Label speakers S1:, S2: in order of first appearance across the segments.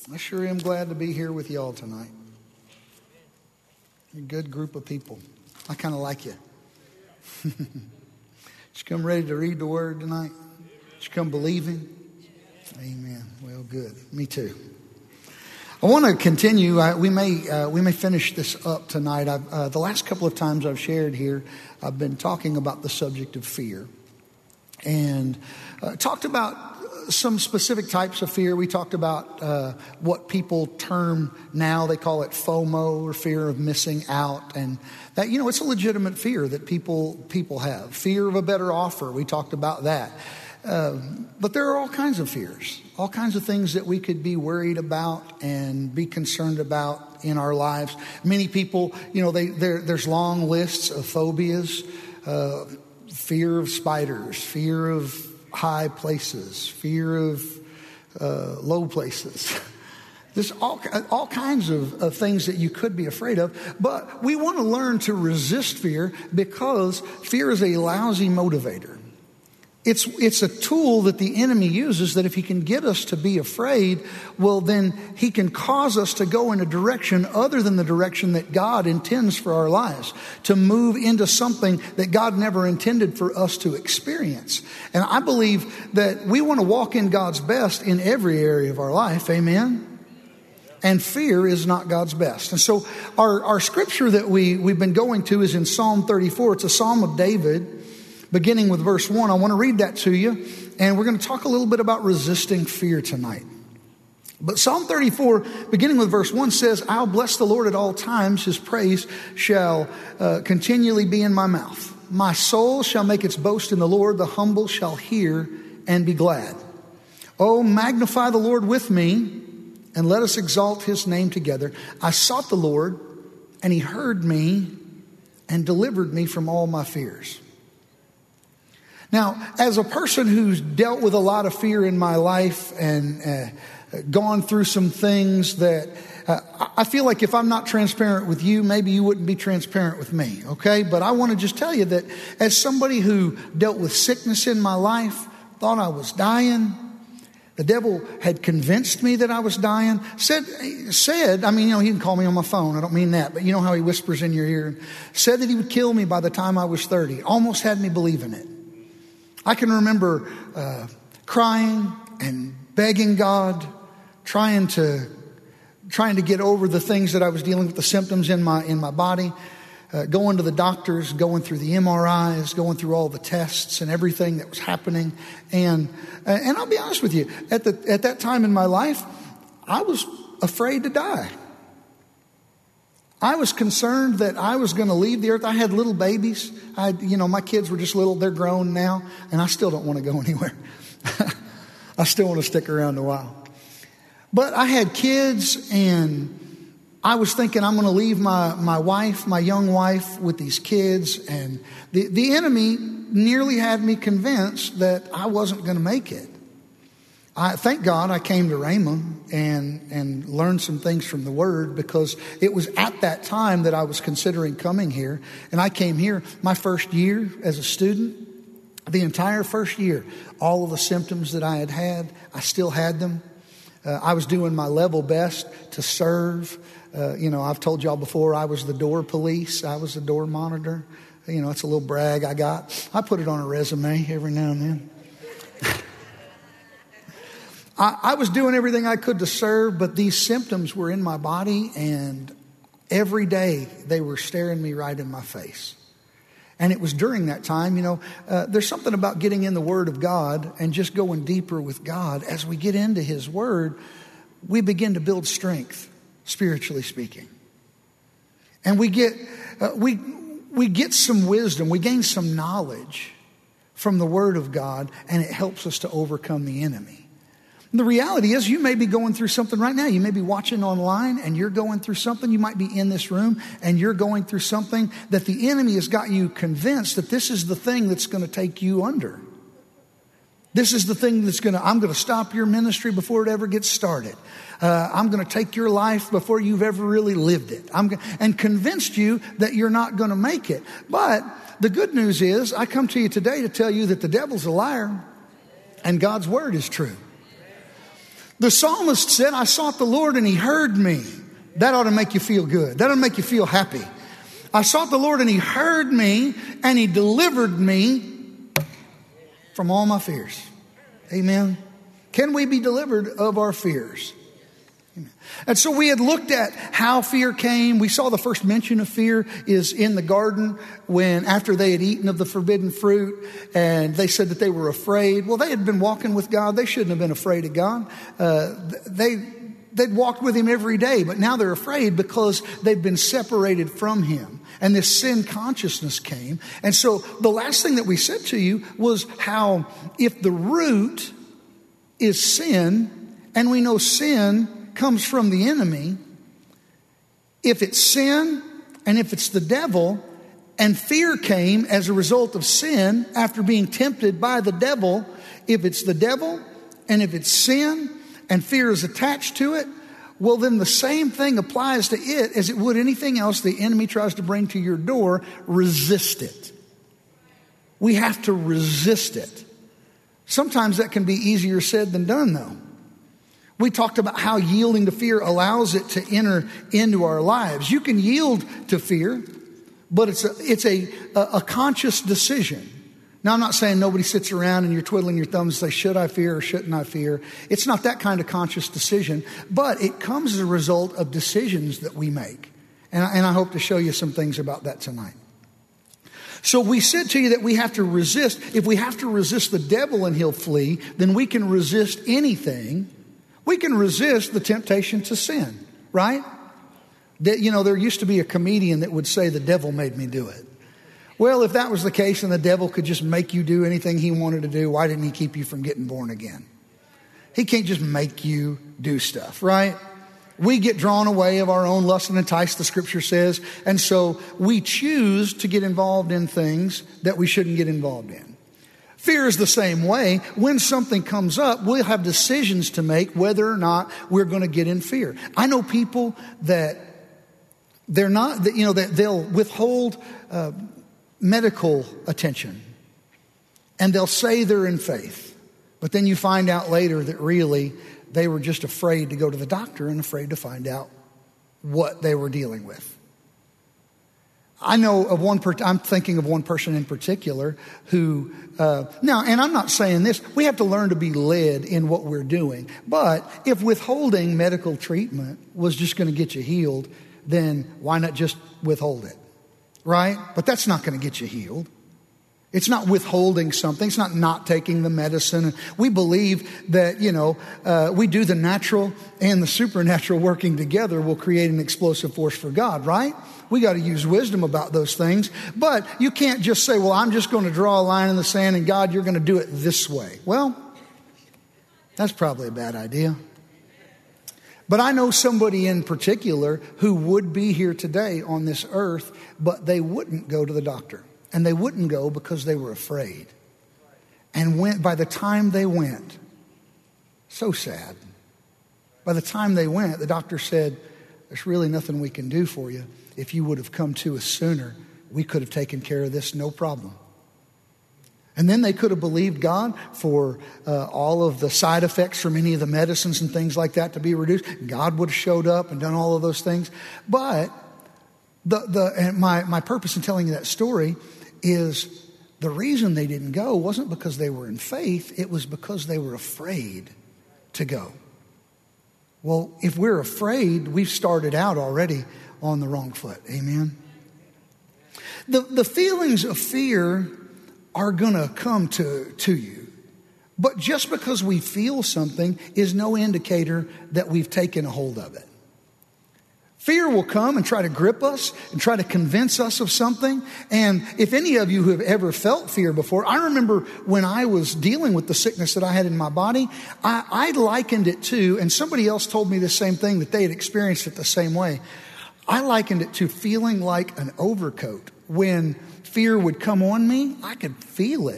S1: I sure am glad to be here with y'all tonight. You're a good group of people. I kind of like you. Did you come ready to read the word tonight? Did you come believing? Amen. Well, good. Me too. I want to continue. We may finish this up tonight. The last couple of times I've shared here, I've been talking about the subject of fear, and talked about some specific types of fear. We talked about what people term now, they call it FOMO, or fear of missing out. And that, it's a legitimate fear that people have. Fear of a better offer. We talked about that. But there are all kinds of fears, all kinds of things that we could be worried about and be concerned about in our lives. Many people, there's long lists of phobias, fear of spiders, fear of high places, fear of low places. There's all kinds of things that you could be afraid of. But we want to learn to resist fear, because fear is a lousy motivator. It's a tool that the enemy uses, that if he can get us to be afraid, well, then he can cause us to go in a direction other than the direction that God intends for our lives, to move into something that God never intended for us to experience. And I believe that we want to walk in God's best in every area of our life. Amen? And fear is not God's best. And so our scripture that we've been going to is in Psalm 34. It's a Psalm of David, beginning with verse 1. I want to read that to you, and we're going to talk a little bit about resisting fear tonight. But Psalm 34, beginning with verse 1, says, "I'll bless the Lord at all times. His praise shall continually be in my mouth. My soul shall make its boast in the Lord. The humble shall hear and be glad. Oh, magnify the Lord with me, and let us exalt his name together. I sought the Lord, and he heard me and delivered me from all my fears." Now, as a person who's dealt with a lot of fear in my life and gone through some things that I feel like if I'm not transparent with you, maybe you wouldn't be transparent with me, okay? But I want to just tell you that as somebody who dealt with sickness in my life, thought I was dying, the devil had convinced me that I was dying, said, he didn't call me on my phone, I don't mean that, but you know how he whispers in your ear, said that he would kill me by the time I was 30, almost had me believing it. I can remember crying and begging God, trying to get over the things that I was dealing with, the symptoms in my body, going to the doctors, going through the MRIs, going through all the tests and everything that was happening. And I'll be honest with you, at that time in my life, I was afraid to die. I was concerned that I was going to leave the earth. I had little babies. My kids were just little. They're grown now, and I still don't want to go anywhere. I still want to stick around a while. But I had kids, and I was thinking I'm going to leave my wife, my young wife, with these kids. And the enemy nearly had me convinced that I wasn't going to make it. Thank God I came to Rhema and learned some things from the Word, because it was at that time that I was considering coming here. And I came here my first year as a student, the entire first year. All of the symptoms that I had, I still had them. I was doing my level best to serve. I've told y'all before, I was the door police. I was the door monitor. It's a little brag I got. I put it on a resume every now and then. I was doing everything I could to serve, but these symptoms were in my body, and every day they were staring me right in my face. And it was during that time, there's something about getting in the Word of God and just going deeper with God. As we get into His Word, we begin to build strength, spiritually speaking. And we get some wisdom, we gain some knowledge from the Word of God, and it helps us to overcome the enemy. The reality is, you may be going through something right now. You may be watching online and you're going through something. You might be in this room and you're going through something that the enemy has got you convinced that this is the thing that's going to take you under. This is the thing I'm going to stop your ministry before it ever gets started. I'm going to take your life before you've ever really lived it. And convinced you that you're not going to make it. But the good news is, I come to you today to tell you that the devil's a liar and God's word is true. The psalmist said, I sought the Lord and he heard me. That ought to make you feel good. That ought to make you feel happy. I sought the Lord and he heard me and he delivered me from all my fears. Amen. Can we be delivered of our fears? Amen. And so we had looked at how fear came. We saw the first mention of fear is in the garden when after they had eaten of the forbidden fruit and they said that they were afraid. Well, they had been walking with God. They shouldn't have been afraid of God. They'd walked with him every day, but now they're afraid because they've been separated from him. And this sin consciousness came. And so the last thing that we said to you was how if the root is sin, and we know sin comes from the enemy, if it's sin and if it's the devil, and fear came as a result of sin after being tempted by the devil, if it's the devil and if it's sin, and fear is attached to it, well, then the same thing applies to it as it would anything else the enemy tries to bring to your door. Resist it. We have to resist it. Sometimes that can be easier said than done, though. We talked about how yielding to fear allows it to enter into our lives. You can yield to fear, but it's a conscious decision. Now, I'm not saying nobody sits around and you're twiddling your thumbs and say, should I fear or shouldn't I fear? It's not that kind of conscious decision, but it comes as a result of decisions that we make. And I hope to show you some things about that tonight. So we said to you that we have to resist. If we have to resist the devil and he'll flee, then we can resist anything. We can resist the temptation to sin, right? You know, there used to be a comedian that would say the devil made me do it. Well, if that was the case and the devil could just make you do anything he wanted to do, why didn't he keep you from getting born again? He can't just make you do stuff, right? We get drawn away of our own lust and entice, the scripture says. And so we choose to get involved in things that we shouldn't get involved in. Fear is the same way. When something comes up, we'll have decisions to make whether or not we're going to get in fear. I know people that they're not, that, you know, that they'll withhold medical attention and they'll say they're in faith, but then you find out later that really they were just afraid to go to the doctor and afraid to find out what they were dealing with. I know of I'm thinking of one person in particular who, now, and I'm not saying this, we have to learn to be led in what we're doing, but if withholding medical treatment was just going to get you healed, then why not just withhold it? Right? But that's not going to get you healed. It's not withholding something. It's not taking the medicine. We believe that, we do the natural and the supernatural working together will create an explosive force for God, right? We got to use wisdom about those things. But you can't just say, well, I'm just going to draw a line in the sand and God, you're going to do it this way. Well, that's probably a bad idea. But I know somebody in particular who would be here today on this earth, but they wouldn't go to the doctor. And they wouldn't go because they were afraid. And by the time they went, so sad. By the time they went, the doctor said, there's really nothing we can do for you. If you would have come to us sooner, we could have taken care of this, no problem. And then they could have believed God for all of the side effects from any of the medicines and things like that to be reduced. God would have showed up and done all of those things. But my purpose in telling you that story is the reason they didn't go wasn't because they were in faith. It was because they were afraid to go. Well, if we're afraid, we've started out already on the wrong foot. Amen. The feelings of fear are going to come to you. But just because we feel something is no indicator that we've taken a hold of it. Fear will come and try to grip us and try to convince us of something. And if any of you who have ever felt fear before, I remember when I was dealing with the sickness that I had in my body, I likened it to, and somebody else told me the same thing, that they had experienced it the same way. I likened it to feeling like an overcoat. When fear would come on me, I could feel it.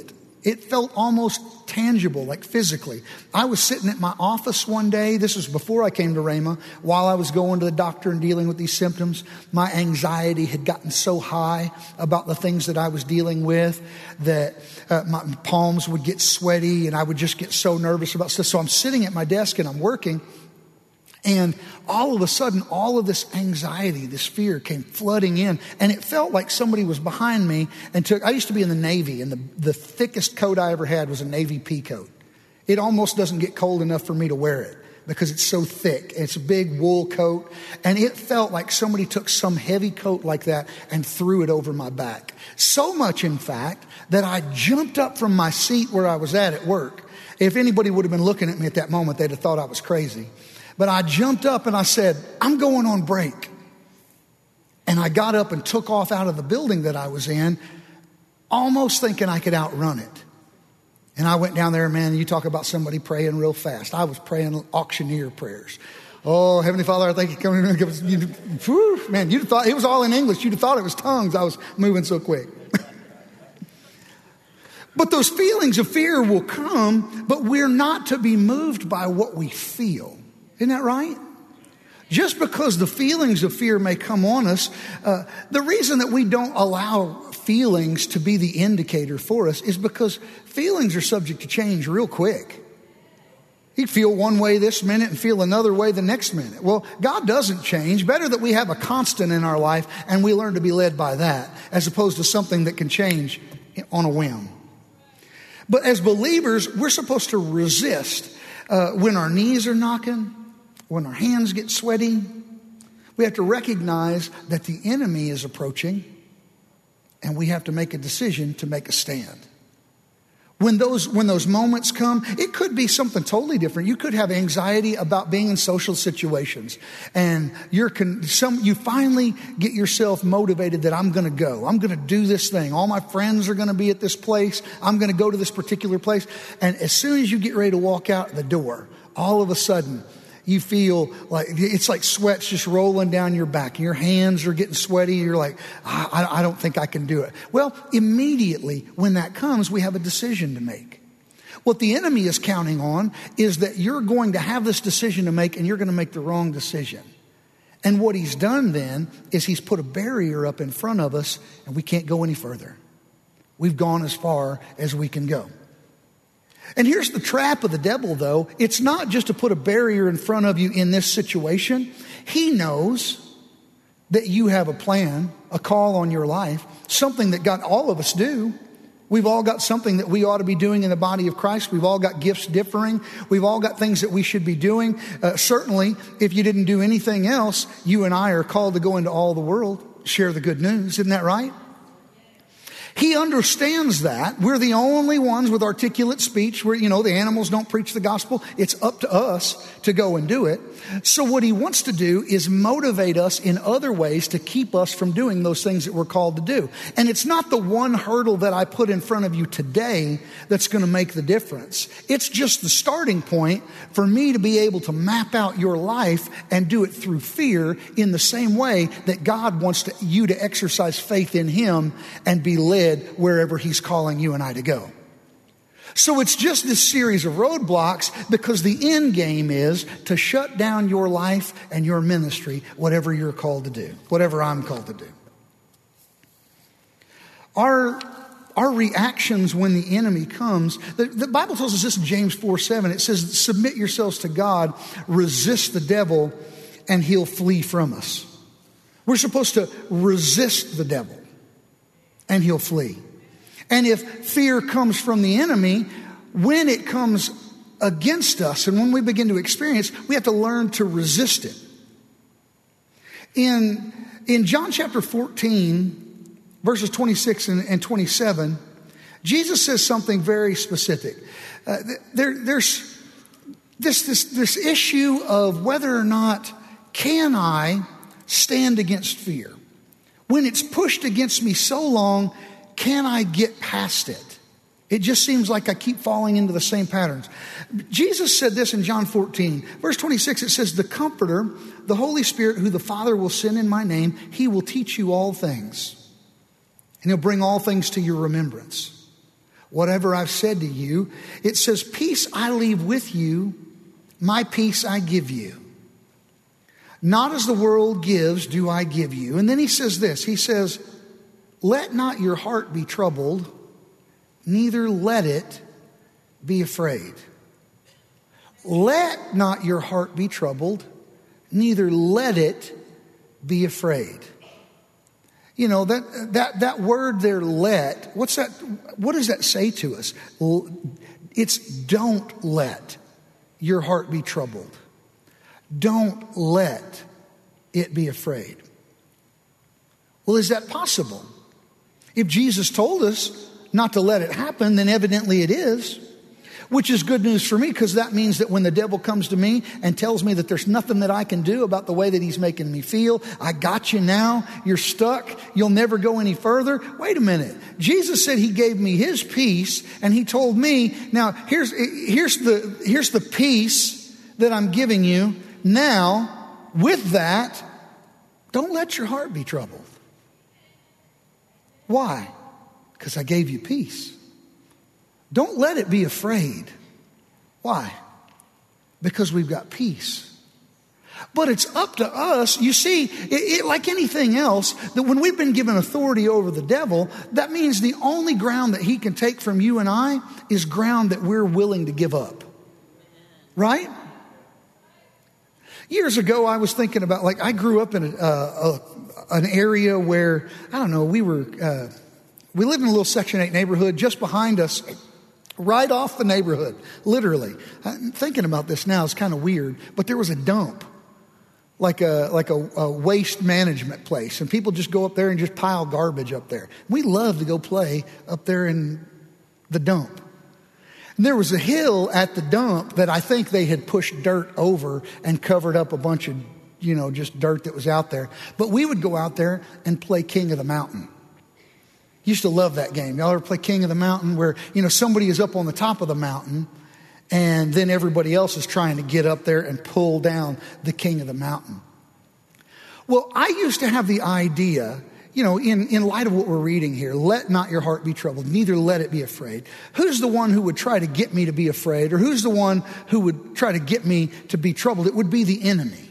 S1: It felt almost tangible, like physically. I was sitting at my office one day. This was before I came to Rhema. While I was going to the doctor and dealing with these symptoms, my anxiety had gotten so high about the things that I was dealing with that my palms would get sweaty and I would just get so nervous about stuff. So I'm sitting at my desk and I'm working. And all of a sudden, all of this anxiety, this fear came flooding in. And it felt like somebody was behind me and I used to be in the Navy, and the thickest coat I ever had was a Navy pea coat. It almost doesn't get cold enough for me to wear it because it's so thick. It's a big wool coat. And it felt like somebody took some heavy coat like that and threw it over my back. So much, in fact, that I jumped up from my seat where I was at work. If anybody would have been looking at me at that moment, they'd have thought I was crazy. But I jumped up and I said, I'm going on break. And I got up and took off out of the building that I was in, almost thinking I could outrun it. And I went down there, man, you talk about somebody praying real fast. I was praying auctioneer prayers. Oh, Heavenly Father, I thank you coming in. Man, you'd have thought it was all in English. You'd have thought it was tongues. I was moving so quick. But those feelings of fear will come, but we're not to be moved by what we feel. Isn't that right? Just because the feelings of fear may come on us, the reason that we don't allow feelings to be the indicator for us is because feelings are subject to change real quick. You feel one way this minute and feel another way the next minute. Well, God doesn't change. Better that we have a constant in our life and we learn to be led by that as opposed to something that can change on a whim. But as believers, we're supposed to resist when our knees are knocking, when our hands get sweaty. We have to recognize that the enemy is approaching, and we have to make a decision to make a stand. When those moments come, it could be something totally different. You could have anxiety about being in social situations, and you finally get yourself motivated that I'm going to go. I'm going to do this thing. All my friends are going to be at this place. I'm going to go to this particular place. And as soon as you get ready to walk out the door, all of a sudden, you feel like it's like sweat's just rolling down your back. Your hands are getting sweaty. You're like, I don't think I can do it. Well, immediately when that comes, we have a decision to make. What the enemy is counting on is that you're going to have this decision to make and you're going to make the wrong decision. And what he's done then is he's put a barrier up in front of us and we can't go any further. We've gone as far as we can go. And here's the trap of the devil, though. It's not just to put a barrier in front of you in this situation. He knows that you have a plan, a call on your life, something that all of us do. We've all got something that we ought to be doing in the body of Christ. We've all got gifts differing. We've all got things that we should be doing. Certainly, if you didn't do anything else, you and I are called to go into all the world, share the good news. Isn't that right? He understands that. We're the only ones with articulate speech where, the animals don't preach the gospel. It's up to us to go and do it. So what he wants to do is motivate us in other ways to keep us from doing those things that we're called to do. And it's not the one hurdle that I put in front of you today that's going to make the difference. It's just the starting point for me to be able to map out your life and do it through fear in the same way that God wants you to exercise faith in him and be led wherever he's calling you and I to go. So it's just this series of roadblocks because the end game is to shut down your life and your ministry, whatever you're called to do, whatever I'm called to do. Our reactions when the enemy comes, the Bible tells us this in James 4:7. It says, submit yourselves to God, resist the devil, and he'll flee from us. We're supposed to resist the devil, and he'll flee. And if fear comes from the enemy, when it comes against us and when we begin to experience, we have to learn to resist it. In John chapter 14, verses 26 and 27, Jesus says something very specific. There's this issue of whether or not can I stand against fear. When it's pushed against me so long, can I get past it? It just seems like I keep falling into the same patterns. Jesus said this in John 14, verse 26. It says, the Comforter, the Holy Spirit, who the Father will send in my name, he will teach you all things. And he'll bring all things to your remembrance. whatever I've said to you. It says, peace I leave with you, my peace I give you. Not as the world gives do I give you. And then he says this, he says, let not your heart be troubled, neither let it be afraid. Let not your heart be troubled, neither let it be afraid. You know, that word there, let, what's that? What does that say to us? It's don't let your heart be troubled. Don't let it be afraid. Well, is that possible? If Jesus told us not to let it happen, then evidently it is. Which is good news for me, because that means that when the devil comes to me and tells me that there's nothing that I can do about the way that he's making me feel, I got you now, you're stuck, you'll never go any further. Wait a minute. Jesus said he gave me his peace, and he told me, now here's the peace that I'm giving you. Now, with that, don't let your heart be troubled. Why? Because I gave you peace. Don't let it be afraid. Why? Because we've got peace. But it's up to us. You see, like anything else, that when we've been given authority over the devil, that means the only ground that he can take from you and I is ground that we're willing to give up. Right? Years ago, I was thinking about, like, I grew up in an area where, I don't know, we lived in a little Section 8 neighborhood just behind us. Right off the neighborhood, literally. I'm thinking about this now, it's kind of weird, but there was a dump, like a waste management place, and people just go up there and just pile garbage up there. We love to go play up there in the dump. And there was a hill at the dump that I think they had pushed dirt over and covered up a bunch of, just dirt that was out there. But we would go out there and play King of the Mountain. Used to love that game. Y'all ever play King of the Mountain where, somebody is up on the top of the mountain and then everybody else is trying to get up there and pull down the King of the Mountain. Well, I used to have the idea, in light of what we're reading here, let not your heart be troubled, neither let it be afraid. Who's the one who would try to get me to be afraid, or who's the one who would try to get me to be troubled? It would be the enemy.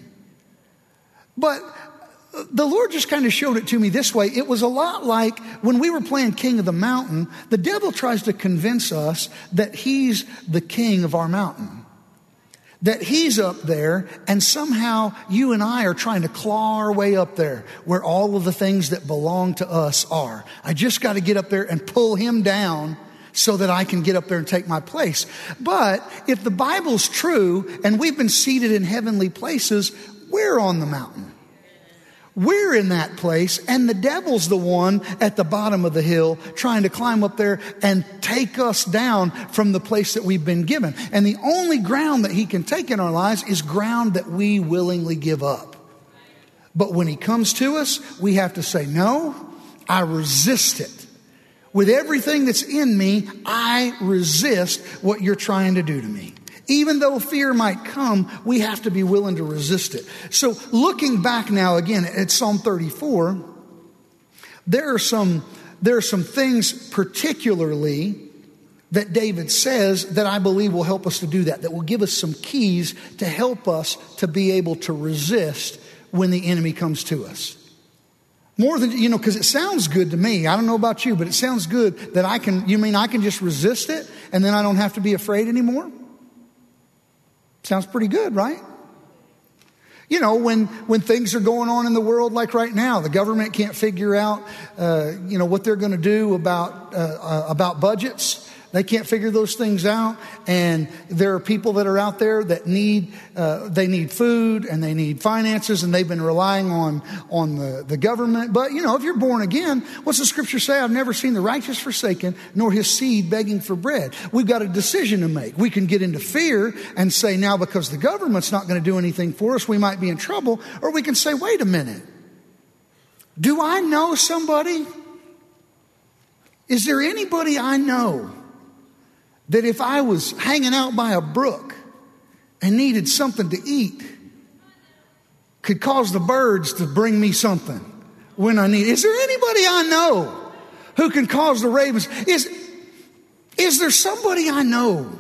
S1: But the Lord just kind of showed it to me this way. It was a lot like when we were playing King of the Mountain, the devil tries to convince us that he's the king of our mountain. That he's up there, and somehow you and I are trying to claw our way up there where all of the things that belong to us are. I just got to get up there and pull him down so that I can get up there and take my place. But if the Bible's true and we've been seated in heavenly places, we're on the mountain. We're in that place, and the devil's the one at the bottom of the hill trying to climb up there and take us down from the place that we've been given. And the only ground that he can take in our lives is ground that we willingly give up. But when he comes to us, we have to say, no, I resist it. With everything that's in me, I resist what you're trying to do to me. Even though fear might come, we have to be willing to resist it. So looking back now again at Psalm 34, there are some things particularly that David says that I believe will help us to do that will give us some keys to help us to be able to resist when the enemy comes to us. More than, because it sounds good to me. I don't know about you, but it sounds good that I can just resist it and then I don't have to be afraid anymore? Sounds pretty good, right? When things are going on in the world like right now, the government can't figure out, what they're going to do about budgets. They can't figure those things out. And there are people that are out there that need food and they need finances, and they've been relying on the government. But, if you're born again, what's the scripture say? I've never seen the righteous forsaken, nor his seed begging for bread. We've got a decision to make. We can get into fear and say, now because the government's not going to do anything for us, we might be in trouble. Or we can say, wait a minute. Do I know somebody? Is there anybody I know that if I was hanging out by a brook and needed something to eat, could cause the birds to bring me something when I need it? Is there anybody I know who can cause the ravens? Is there somebody I know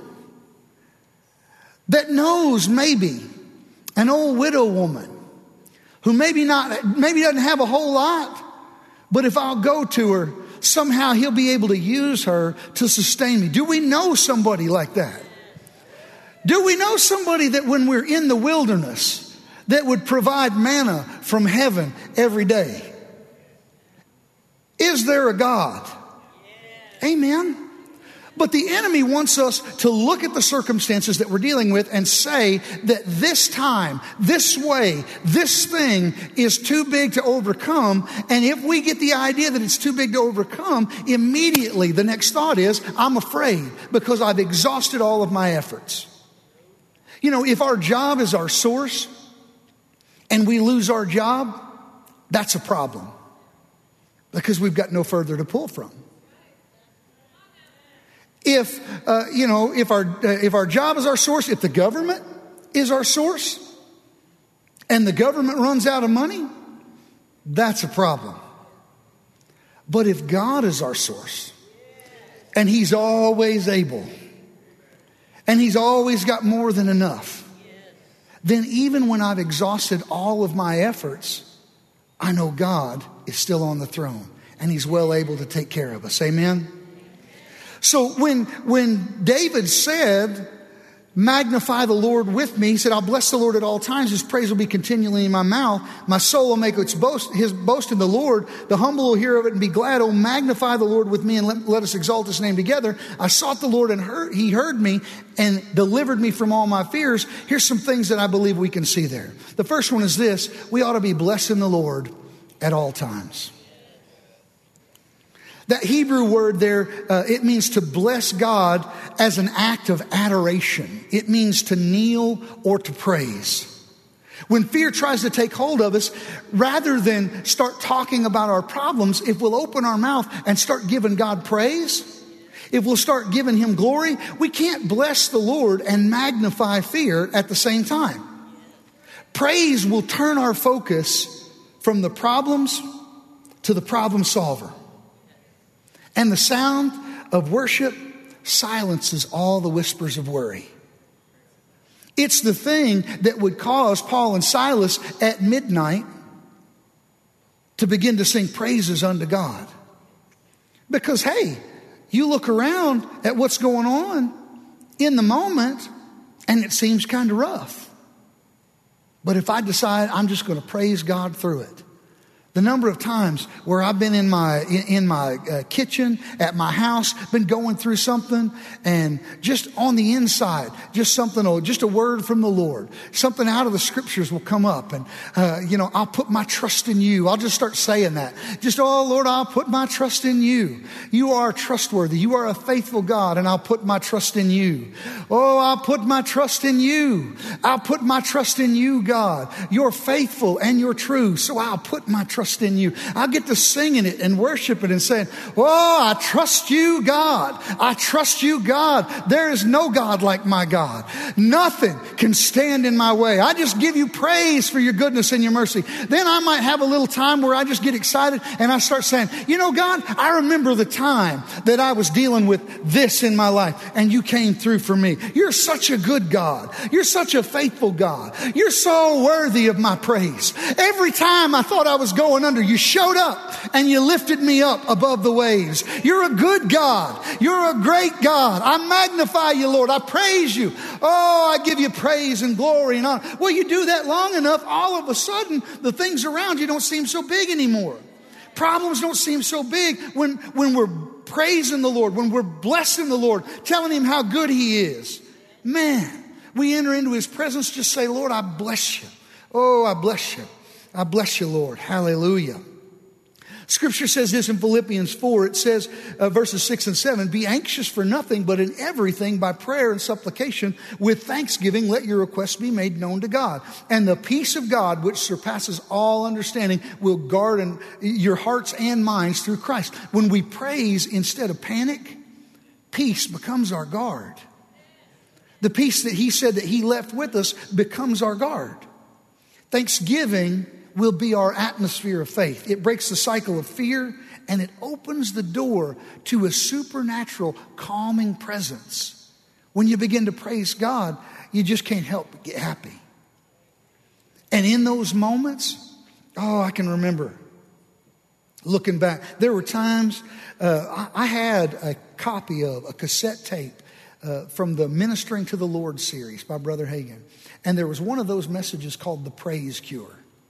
S1: that knows maybe an old widow woman who maybe doesn't have a whole lot, but if I'll go to her, somehow he'll be able to use her to sustain me? Do we know somebody like that? Do we know somebody that when we're in the wilderness that would provide manna from heaven every day? Is there a God? Amen. But the enemy wants us to look at the circumstances that we're dealing with and say that this time, this way, this thing is too big to overcome. And if we get the idea that it's too big to overcome, immediately the next thought is, I'm afraid because I've exhausted all of my efforts. You know, if our job is our source and we lose our job, that's a problem because we've got no further to pull from. If our job is our source, if the government is our source and the government runs out of money, that's a problem. But if God is our source and He's always able and He's always got more than enough, then even when I've exhausted all of my efforts, I know God is still on the throne and He's well able to take care of us. Amen. So when David said, magnify the Lord with me, he said, I'll bless the Lord at all times. His praise will be continually in my mouth. My soul will make his boast in the Lord. The humble will hear of it and be glad. Oh, magnify the Lord with me and let us exalt His name together. I sought the Lord and He heard me and delivered me from all my fears. Here's some things that I believe we can see there. The first one is this: we ought to be blessing the Lord at all times. That Hebrew word there, it means to bless God as an act of adoration. It means to kneel or to praise. When fear tries to take hold of us, rather than start talking about our problems, if we'll open our mouth and start giving God praise, if we'll start giving Him glory, we can't bless the Lord and magnify fear at the same time. Praise will turn our focus from the problems to the problem solver. And the sound of worship silences all the whispers of worry. It's the thing that would cause Paul and Silas at midnight to begin to sing praises unto God. Because, hey, you look around at what's going on in the moment and it seems kind of rough. But if I decide I'm just going to praise God through it, the number of times where I've been in my kitchen at my house, been going through something, and just on the inside, just a word from the Lord, something out of the scriptures will come up, and I'll put my trust in you. I'll just start saying that. Just, oh Lord, I'll put my trust in you. You are trustworthy. You are a faithful God, and I'll put my trust in you. Oh, I'll put my trust in you. I'll put my trust in you, God. You're faithful and you're true, so I'll put my trust in you. I'll get to singing it and worship it and saying, oh, I trust you, God. I trust you, God. There is no God like my God. Nothing can stand in my way. I just give you praise for your goodness and your mercy. Then I might have a little time where I just get excited and I start saying, you know, God, I remember the time that I was dealing with this in my life and you came through for me. You're such a good God. You're such a faithful God. You're so worthy of my praise. Every time I thought I was going under, you showed up and you lifted me up above the waves. You're a good God. You're a great God. I magnify you, Lord. I praise you. Oh, I give you praise and glory and honor. Well, you do that long enough, all of a sudden, the things around you don't seem so big anymore. Problems don't seem so big when we're praising the Lord, when we're blessing the Lord, telling Him how good He is. Man, we enter into His presence, just say, Lord, I bless you. Oh, I bless you. I bless you, Lord. Hallelujah. Scripture says this in Philippians 4. It says, verses 6 and 7, be anxious for nothing, but in everything by prayer and supplication with thanksgiving, let your requests be made known to God. And the peace of God, which surpasses all understanding, will guard your hearts and minds through Christ. When we praise instead of panic, peace becomes our guard. The peace that He said that He left with us becomes our guard. Thanksgiving will be our atmosphere of faith. It breaks the cycle of fear, and it opens the door to a supernatural calming presence. When you begin to praise God, you just can't help but get happy. And in those moments, I can remember looking back. There were times I had a copy of a cassette tape from the Ministering to the Lord series by Brother Hagin. And there was one of those messages called The Praise Cure.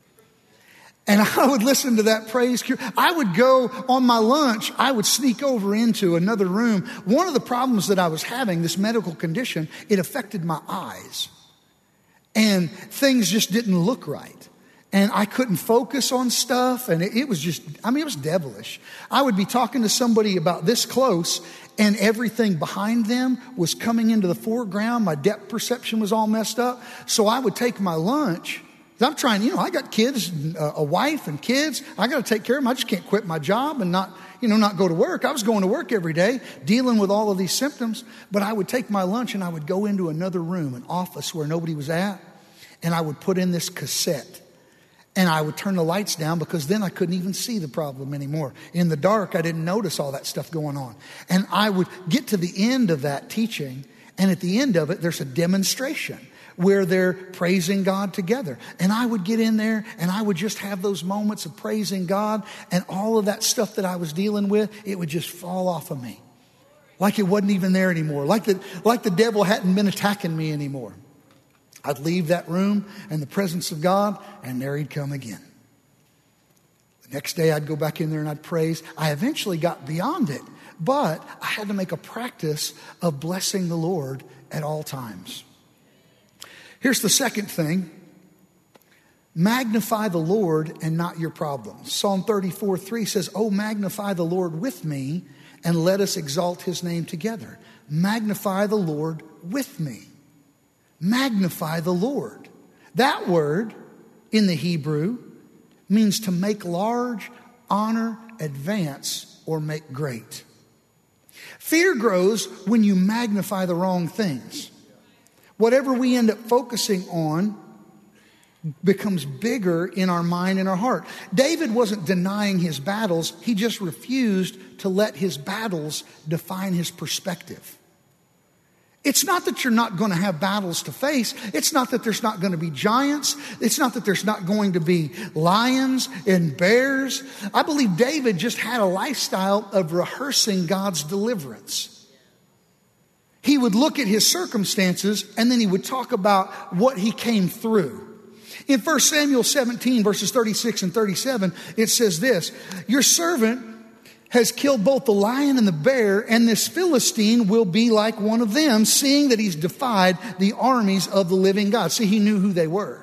S1: And I would listen to that praise cure. I would go on my lunch. I would sneak over into another room. One of the problems that I was having, this medical condition, it affected my eyes. And things just didn't look right. And I couldn't focus on stuff. And it was just, it was devilish. I would be talking to somebody about this close, and everything behind them was coming into the foreground. My depth perception was all messed up. So I would take my lunch. I'm trying, I got kids, a wife and kids. I got to take care of them. I just can't quit my job and not go to work. I was going to work every day, dealing with all of these symptoms. But I would take my lunch and I would go into another room, an office where nobody was at. And I would put in this cassette. And I would turn the lights down, because then I couldn't even see the problem anymore. In the dark, I didn't notice all that stuff going on. And I would get to the end of that teaching. And at the end of it, there's a demonstration where they're praising God together. And I would get in there and I would just have those moments of praising God, and all of that stuff that I was dealing with, it would just fall off of me. Like it wasn't even there anymore. Like the devil hadn't been attacking me anymore. I'd leave that room in the presence of God, and there he'd come again. The next day I'd go back in there and I'd praise. I eventually got beyond it, but I had to make a practice of blessing the Lord at all times. Here's the second thing. Magnify the Lord and not your problems. Psalm 34:3 says, "Oh, magnify the Lord with me, and let us exalt his name together." Magnify the Lord with me. Magnify the Lord. That word in the Hebrew means to make large, honor, advance, or make great. Fear grows when you magnify the wrong things. Whatever we end up focusing on becomes bigger in our mind and our heart. David wasn't denying his battles. He just refused to let his battles define his perspective. It's not that you're not going to have battles to face. It's not that there's not going to be giants. It's not that there's not going to be lions and bears. I believe David just had a lifestyle of rehearsing God's deliverance. He would look at his circumstances and then he would talk about what he came through. In 1 Samuel 17, verses 36 and 37, it says this: "Your servant has killed both the lion and the bear, and this Philistine will be like one of them, seeing that he's defied the armies of the living God." See, he knew who they were.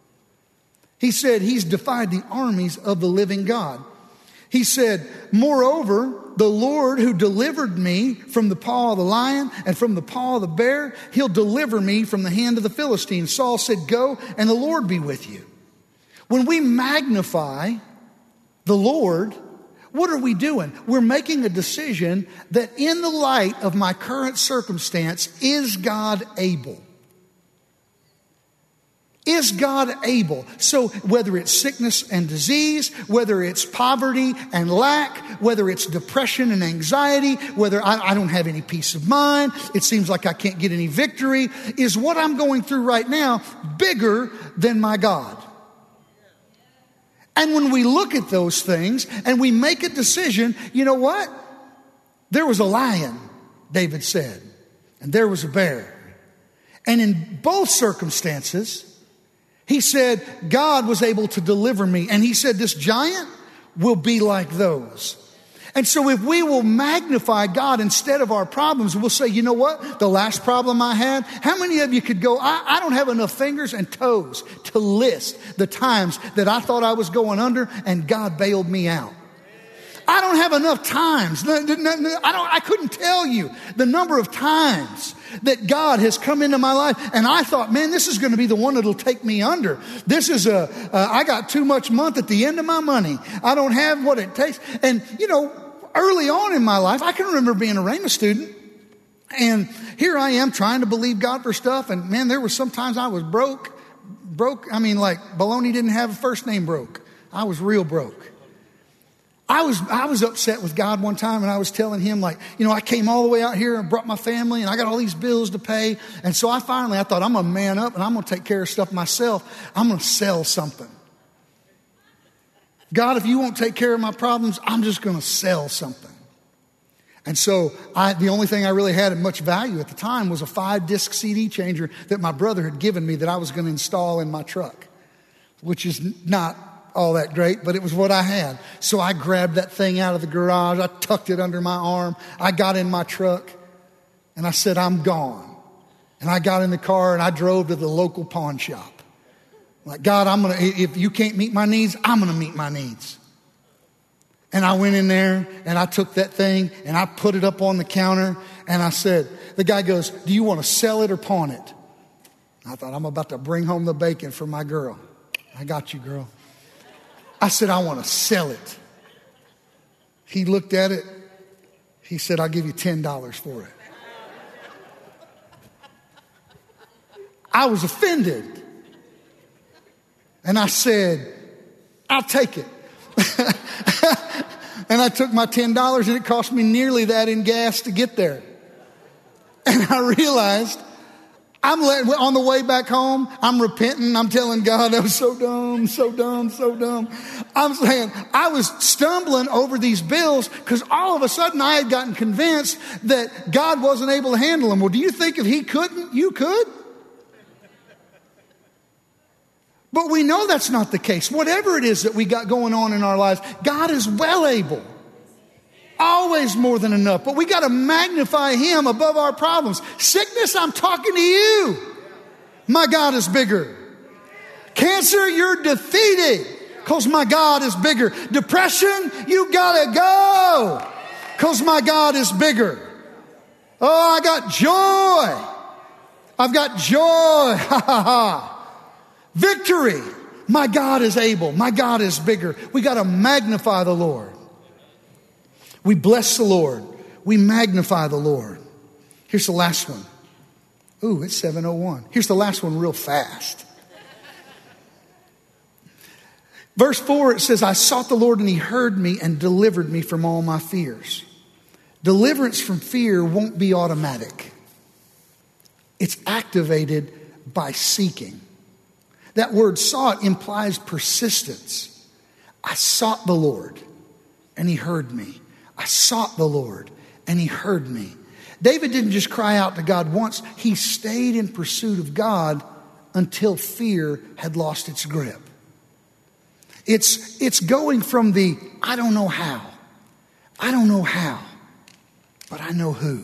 S1: He said, he's defied the armies of the living God. He said, "Moreover, the Lord who delivered me from the paw of the lion and from the paw of the bear, he'll deliver me from the hand of the Philistine." Saul said, "Go, and the Lord be with you." When we magnify the Lord, what are we doing? We're making a decision that in the light of my current circumstance, is God able? Is God able? So whether it's sickness and disease, whether it's poverty and lack, whether it's depression and anxiety, whether I don't have any peace of mind, it seems like I can't get any victory, is what I'm going through right now bigger than my God? And when we look at those things and we make a decision, you know what? There was a lion, David said, and there was a bear. And in both circumstances, he said, God was able to deliver me. And he said, this giant will be like those. And so if we will magnify God instead of our problems, we'll say, you know what? The last problem I had, how many of you could go, I don't have enough fingers and toes to list the times that I thought I was going under and God bailed me out. I don't have enough times. I couldn't tell you the number of times that God has come into my life. And I thought, man, this is going to be the one that'll take me under. This is I got too much month at the end of my money. I don't have what it takes. And, early on in my life, I can remember being a Rhema student. And here I am trying to believe God for stuff. And man, there were sometimes I was broke Broke, I mean, like Baloney didn't have a first name broke. I was real broke. I was upset with God one time, and I was telling him, like, I came all the way out here and brought my family, and I got all these bills to pay. And so I thought, I'm going to man up, and I'm going to take care of stuff myself. I'm going to sell something. God, if you won't take care of my problems, I'm just going to sell something. And so the only thing I really had of much value at the time was a 5-disc CD changer that my brother had given me that I was going to install in my truck, which is not all that great, but it was what I had. So I grabbed that thing out of the garage. I tucked it under my arm. I got in my truck and I said, I'm gone. And I got in the car and I drove to the local pawn shop. Like, God, if you can't meet my needs, I'm going to meet my needs. And I went in there and I took that thing and I put it up on the counter and I said, the guy goes, do you want to sell it or pawn it? I thought, I'm about to bring home the bacon for my girl. I got you, girl. I said, I want to sell it. He looked at it. He said, I'll give you $10 for it. I was offended. And I said, I'll take it. And I took my $10 and it cost me nearly that in gas to get there. And I realized on the way back home, I'm repenting. I'm telling God, I was so dumb, so dumb, so dumb. I'm saying I was stumbling over these bills because all of a sudden I had gotten convinced that God wasn't able to handle them. Well, do you think if he couldn't, you could? But we know that's not the case. Whatever it is that we got going on in our lives, God is well able. Always more than enough. But we got to magnify him above our problems. Sickness, I'm talking to you. My God is bigger. Cancer, you're defeated because my God is bigger. Depression, you got to go because my God is bigger. Oh, I got joy. I've got joy. Ha ha ha. Victory. My God is able. My God is bigger. We got to magnify the Lord. We bless the Lord. We magnify the Lord. Here's the last one. Ooh, it's 7:01. Here's the last one real fast. Verse 4, it says, I sought the Lord and he heard me and delivered me from all my fears. Deliverance from fear won't be automatic. It's activated by seeking. That word sought implies persistence. I sought the Lord and he heard me. I sought the Lord and he heard me. David didn't just cry out to God once. He stayed in pursuit of God until fear had lost its grip. It's going from the, I don't know how, but I know who.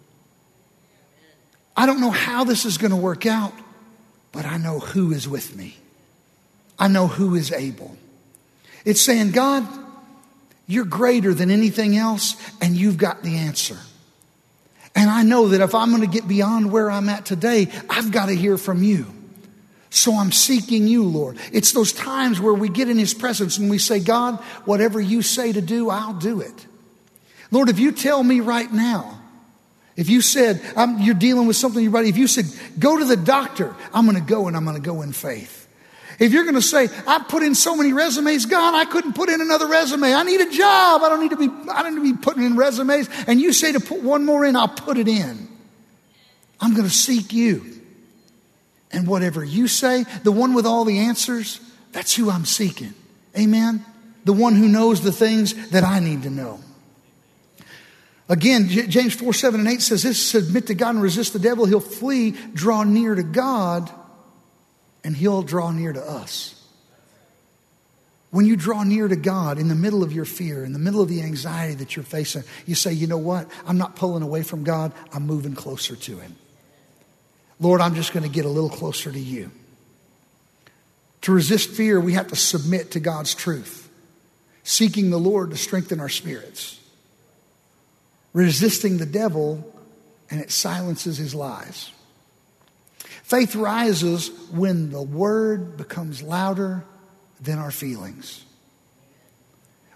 S1: I don't know how this is going to work out, but I know who is with me. I know who is able. It's saying, God, you're greater than anything else, and you've got the answer. And I know that if I'm going to get beyond where I'm at today, I've got to hear from you. So I'm seeking you, Lord. It's those times where we get in his presence and we say, God, whatever you say to do, I'll do it. Lord, if you tell me right now, if you said, you're dealing with something in your body, if you said, go to the doctor, I'm going to go and I'm going to go in faith. If you're going to say, I put in so many resumes, God, I couldn't put in another resume. I need a job. I don't need to be putting in resumes. And you say to put one more in, I'll put it in. I'm going to seek you. And whatever you say, the one with all the answers, that's who I'm seeking. Amen? The one who knows the things that I need to know. Again, James 4:7-8 says this, submit to God and resist the devil. He'll flee. Draw near to God and he'll draw near to us. When you draw near to God in the middle of your fear, in the middle of the anxiety that you're facing, you say, you know what? I'm not pulling away from God. I'm moving closer to him. Lord, I'm just going to get a little closer to you. To resist fear, we have to submit to God's truth. Seeking the Lord to strengthen our spirits. Resisting the devil, and it silences his lies. Faith rises when the word becomes louder than our feelings.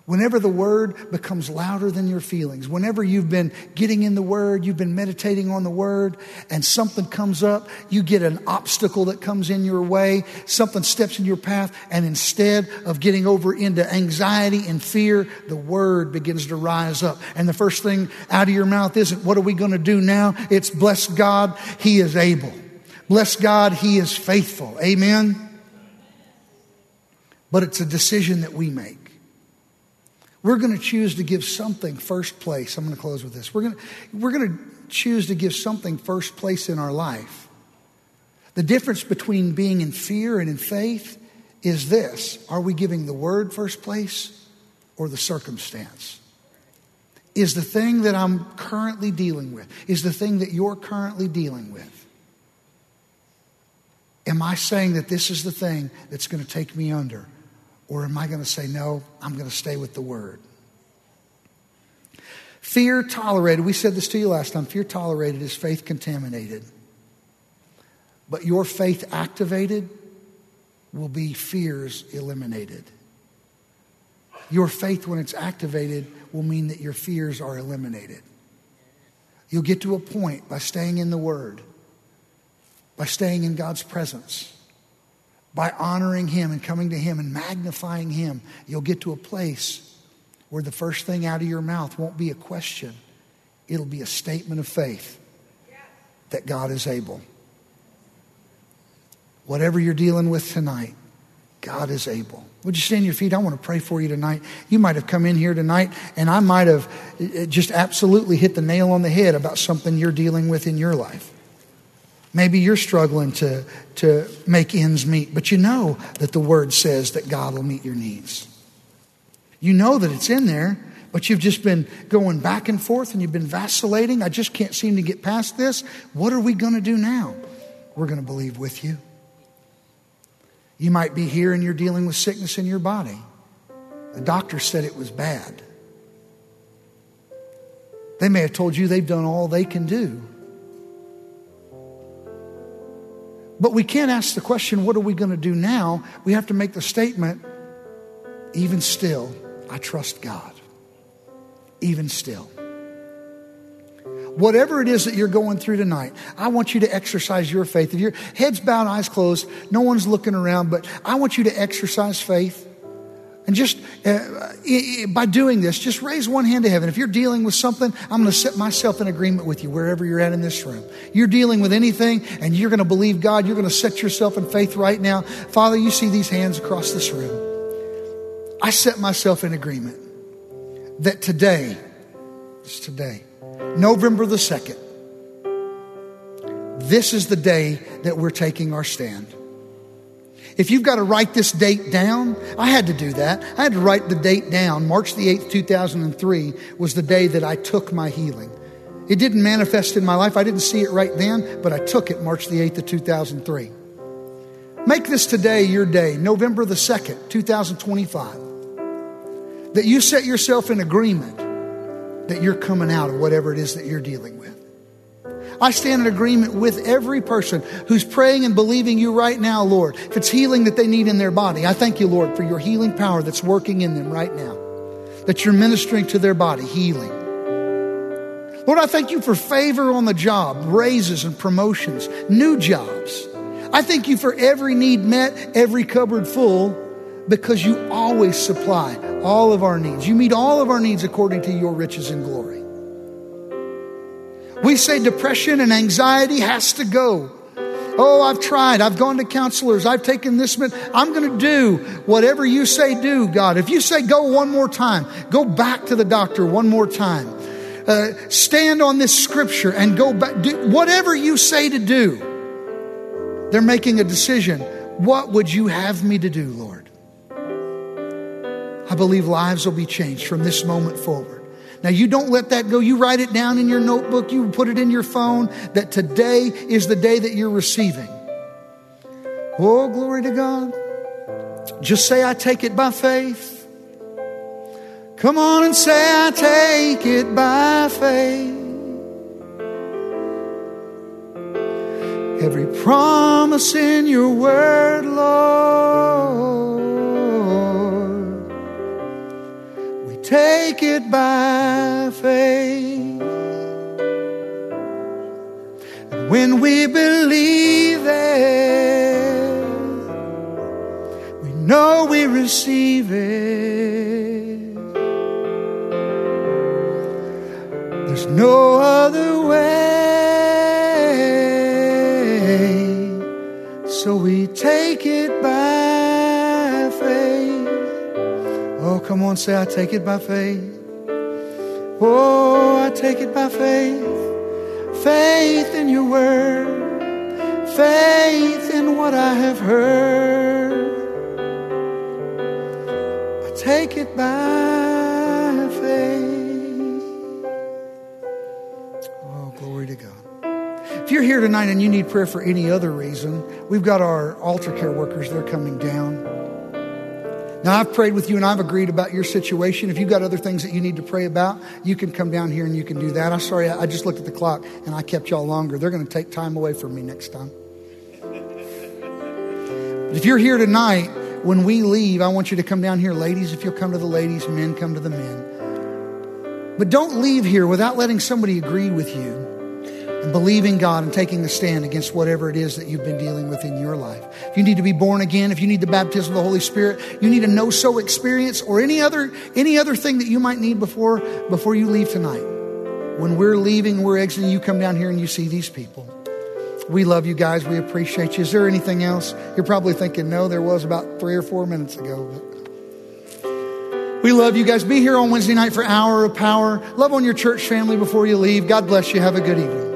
S1: Whenever the Word becomes louder than your feelings, whenever you've been getting in the Word, you've been meditating on the Word, and something comes up, you get an obstacle that comes in your way, something steps in your path, and instead of getting over into anxiety and fear, the Word begins to rise up. And the first thing out of your mouth isn't, what are we going to do now? It's, bless God, He is able. Bless God, He is faithful. Amen? But it's a decision that we make. We're going to choose to give something first place. I'm going to close with this. We're going to choose to give something first place in our life. The difference between being in fear and in faith is this. Are we giving the Word first place or the circumstance? Is the thing that I'm currently dealing with, is the thing that you're currently dealing with, am I saying that this is the thing that's going to take me under? Or am I going to say, no, I'm going to stay with the Word? Fear tolerated. We said this to you last time. Fear tolerated is faith contaminated. But your faith activated will be fears eliminated. Your faith, when it's activated, will mean that your fears are eliminated. You'll get to a point by staying in the Word, by staying in God's presence, by honoring Him and coming to Him and magnifying Him, you'll get to a place where the first thing out of your mouth won't be a question. It'll be a statement of faith that God is able. Whatever you're dealing with tonight, God is able. Would you stand on your feet? I want to pray for you tonight. You might have come in here tonight and I might have just absolutely hit the nail on the head about something you're dealing with in your life. Maybe you're struggling to make ends meet, but you know that the Word says that God will meet your needs. You know that it's in there, but you've just been going back and forth and you've been vacillating. I just can't seem to get past this. What are we going to do now? We're going to believe with you. You might be here and you're dealing with sickness in your body. The doctor said it was bad. They may have told you they've done all they can do. But we can't ask the question, what are we going to do now? We have to make the statement, even still, I trust God. Even still. Whatever it is that you're going through tonight, I want you to exercise your faith. If your head's bowed, eyes closed, no one's looking around, but I want you to exercise faith. And just by doing this, just raise one hand to heaven. If you're dealing with something, I'm going to set myself in agreement with you wherever you're at in this room. You're dealing with anything and you're going to believe God. You're going to set yourself in faith right now. Father, you see these hands across this room. I set myself in agreement that today, November the 2nd, this is the day that we're taking our stand. If you've got to write this date down, I had to do that. I had to write the date down. March the 8th, 2003 was the day that I took my healing. It didn't manifest in my life. I didn't see it right then, but I took it March the 8th of 2003. Make this today your day, November the 2nd, 2025. That you set yourself in agreement that you're coming out of whatever it is that you're dealing with. I stand in agreement with every person who's praying and believing you right now, Lord. If it's healing that they need in their body, I thank you, Lord, for your healing power that's working in them right now. That you're ministering to their body, healing. Lord, I thank you for favor on the job, raises and promotions, new jobs. I thank you for every need met, every cupboard full, because you always supply all of our needs. You meet all of our needs according to your riches and glory. We say depression and anxiety has to go. Oh, I've tried. I've gone to counselors. I've taken this. I'm going to do whatever you say do, God. If you say go one more time, go back to the doctor one more time. Stand on this scripture and go back. Do whatever you say to do. They're making a decision. What would you have me to do, Lord? I believe lives will be changed from this moment forward. Now, you don't let that go. You write it down in your notebook. You put it in your phone that today is the day that you're receiving. Oh, glory to God. Just say, I take it by faith. Come on and say, I take it by faith. Every promise in your word, Lord, take it by faith. And when we believe it, we know we receive it. There's no other way, so we take it by faith. Oh, come on, say, I take it by faith. Oh, I take it by faith. Faith in your word. Faith in what I have heard. I take it by faith. Oh, glory to God. If you're here tonight and you need prayer for any other reason, we've got our altar care workers. They're coming down. Now, I've prayed with you and I've agreed about your situation. If you've got other things that you need to pray about, you can come down here and you can do that. I'm sorry, I just looked at the clock and I kept y'all longer. They're going to take time away from me next time. If you're here tonight, when we leave, I want you to come down here. Ladies, if you'll come to the ladies, men, come to the men. But don't leave here without letting somebody agree with you and believing God and taking a stand against whatever it is that you've been dealing with in your life. If you need to be born again, if you need the baptism of the Holy Spirit, you need a know-so experience or any other thing that you might need before you leave tonight. When we're leaving, we're exiting, you come down here and you see these people. We love you guys. We appreciate you. Is there anything else? You're probably thinking, no, there was about 3 or 4 minutes ago. But we love you guys. Be here on Wednesday night for Hour of Power. Love on your church family before you leave. God bless you. Have a good evening.